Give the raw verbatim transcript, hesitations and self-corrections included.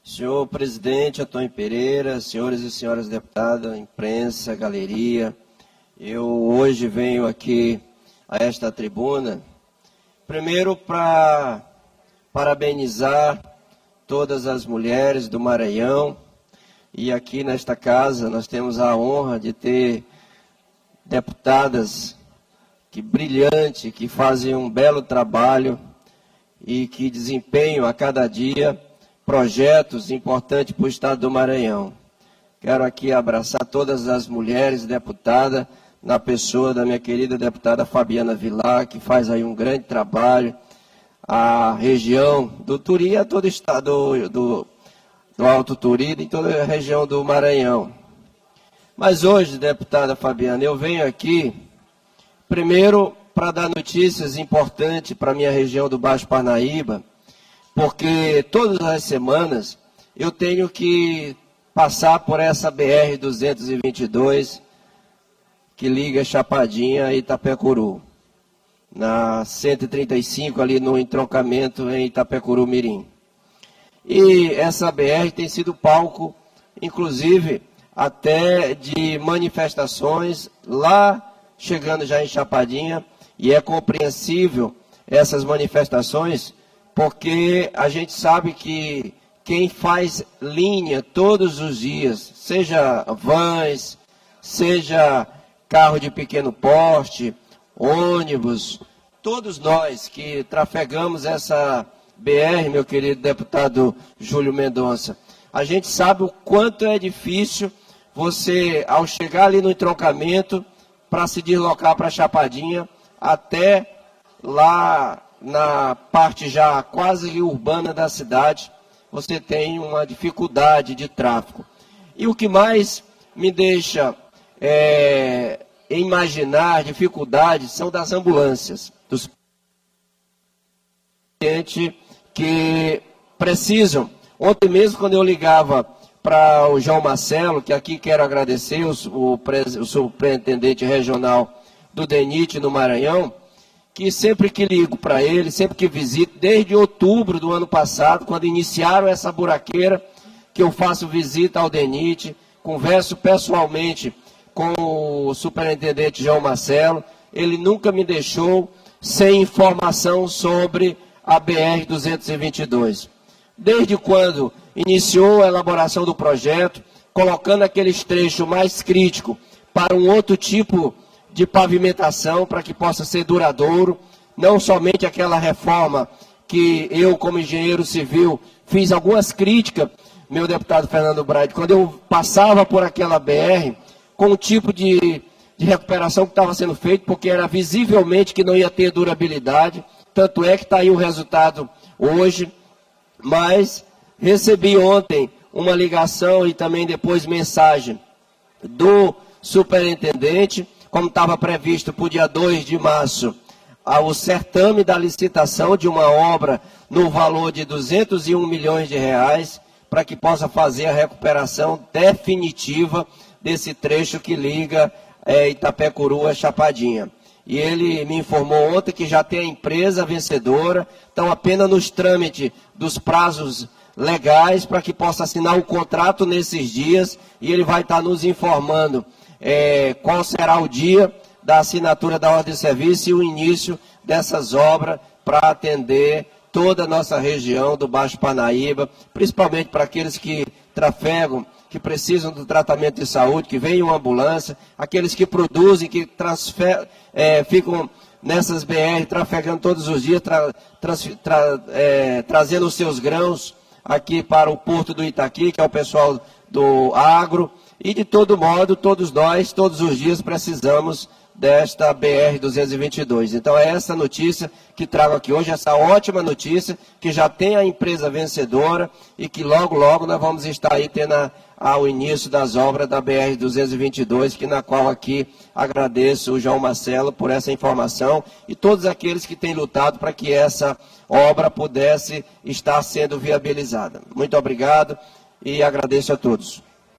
Senhor presidente Antônio Pereira, senhores e senhoras deputadas, imprensa, galeria, eu hoje venho aqui a esta tribuna, primeiro para parabenizar todas as mulheres do Maranhão, e aqui nesta casa nós temos a honra de ter deputadas que brilhantes, que fazem um belo trabalho e que desempenham a cada dia projetos importantes para o Estado do Maranhão. Quero aqui abraçar todas as mulheres deputadas, na pessoa da minha querida deputada Fabiana Vilar, que faz aí um grande trabalho, a região do Turi, a todo o estado do, do, do Alto Turi, e toda a região do Maranhão. Mas hoje, deputada Fabiana, eu venho aqui, primeiro, para dar notícias importantes para a minha região do Baixo Parnaíba, porque todas as semanas eu tenho que passar por essa B R duzentos e vinte e dois, que liga Chapadinha a Itapecuru, na cento e trinta e cinco, ali no entroncamento em Itapecuru Mirim. E essa B R tem sido palco, inclusive, até de manifestações lá, chegando já em Chapadinha, e é compreensível essas manifestações, porque a gente sabe que quem faz linha todos os dias, seja vans, seja carro de pequeno porte, ônibus, todos nós que trafegamos essa B R, meu querido deputado Júlio Mendonça, a gente sabe o quanto é difícil você, ao chegar ali no entroncamento, para se deslocar para Chapadinha, até lá na parte já quase urbana da cidade, você tem uma dificuldade de tráfego. E o que mais me deixa é, imaginar dificuldades são das ambulâncias, dos pacientes que precisam. Ontem mesmo, quando eu ligava para o João Marcelo, que aqui quero agradecer, o, o, o superintendente regional do DENIT no Maranhão, que sempre que ligo para ele, sempre que visito, desde outubro do ano passado, quando iniciaram essa buraqueira, que eu faço visita ao DENIT, converso pessoalmente com o superintendente João Marcelo, ele nunca me deixou sem informação sobre a B R duzentos e vinte e dois. Desde quando iniciou a elaboração do projeto, colocando aqueles trechos mais críticos para um outro tipo de pavimentação, para que possa ser duradouro, não somente aquela reforma que eu, como engenheiro civil, fiz algumas críticas, meu deputado Fernando Braide, quando eu passava por aquela B R, com o tipo de, de recuperação que estava sendo feito, porque era visivelmente que não ia ter durabilidade, tanto é que está aí o resultado hoje, mas recebi ontem uma ligação e também depois mensagem do superintendente, como estava previsto para o dia dois de março, o certame da licitação de uma obra no valor de duzentos e um milhões de reais, para que possa fazer a recuperação definitiva desse trecho que liga é, Itapecuru a Chapadinha. E ele me informou ontem que já tem a empresa vencedora, estão apenas nos trâmites dos prazos legais para que possa assinar o contrato nesses dias, e ele vai estar nos informando É, qual será o dia da assinatura da ordem de serviço e o início dessas obras para atender toda a nossa região do Baixo Parnaíba, principalmente para aqueles que trafegam, que precisam do tratamento de saúde, que vem uma ambulância, aqueles que produzem, que transfer, é, ficam nessas B R trafegando todos os dias, tra, trans, tra, é, trazendo os seus grãos aqui para o Porto do Itaqui, que é o pessoal do agro. E, de todo modo, todos nós, todos os dias, precisamos desta B R duzentos e vinte e dois. Então, é essa notícia que trago aqui hoje, essa ótima notícia, que já tem a empresa vencedora e que logo, logo nós vamos estar aí tendo a, ao início das obras da B R duzentos e vinte e dois, que na qual aqui agradeço o João Marcelo por essa informação e todos aqueles que têm lutado para que essa obra pudesse estar sendo viabilizada. Muito obrigado e agradeço a todos.